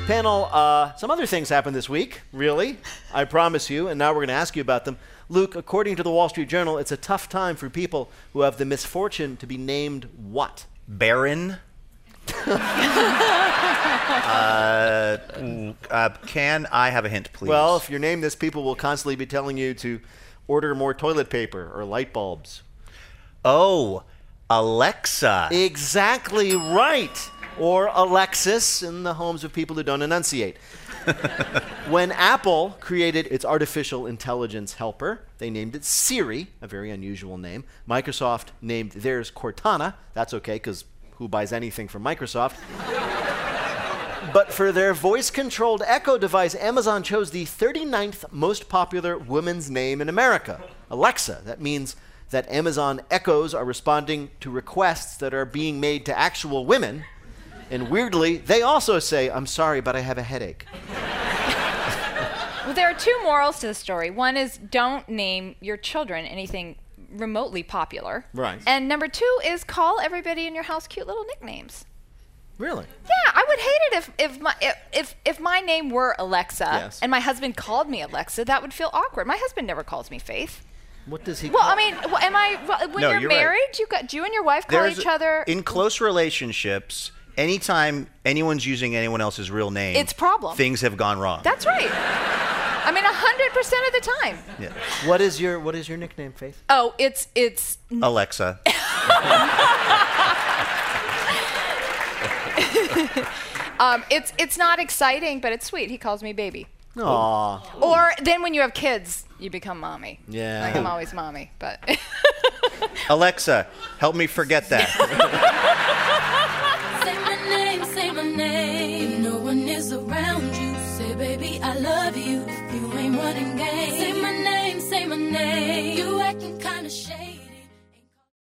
Panel, some other things happened this week, really. I promise you, and now we're going to ask you about them. Luke, according to the Wall Street Journal, it's a tough time for people who have the misfortune to be named what? Baron. Can I have a hint, please? Well, if you're named this, people will constantly be telling you to order more toilet paper or light bulbs. Oh, Alexa. Exactly right. Or Alexis in the homes of people who don't enunciate. When Apple created its artificial intelligence helper, they named it Siri, a very unusual name. Microsoft named theirs Cortana. That's okay, because who buys anything from Microsoft? But for their voice-controlled Echo device, Amazon chose the 39th most popular woman's name in America, Alexa. That means that Amazon Echoes are responding to requests that are being made to actual women. And weirdly, they also say, "I'm sorry, but I have a headache." Well, there are two morals to the story. One is don't name your children anything remotely popular. Right. And number two is call everybody in your house cute little nicknames. Really? Yeah, I would hate it if my name were Alexa and my husband called me Alexa. That would feel awkward. My husband never calls me Faith. What does he Well, call? I mean, when No, you're you're married, right. do you and your wife call each other? In close relationships, anytime anyone's using anyone else's real name, It's a problem. Things have gone wrong. That's right. I mean, 100% of the time. Yeah. What is your nickname, Faith? Oh, it's Alexa. it's not exciting, but it's sweet. He calls me baby. Aww. Or then when you have kids, you become mommy. Yeah. Like I'm always mommy, but Alexa, help me forget that. Say my name. If no one is around you, say, baby, I love you. If you ain't running game, say my name. You acting kinda shady.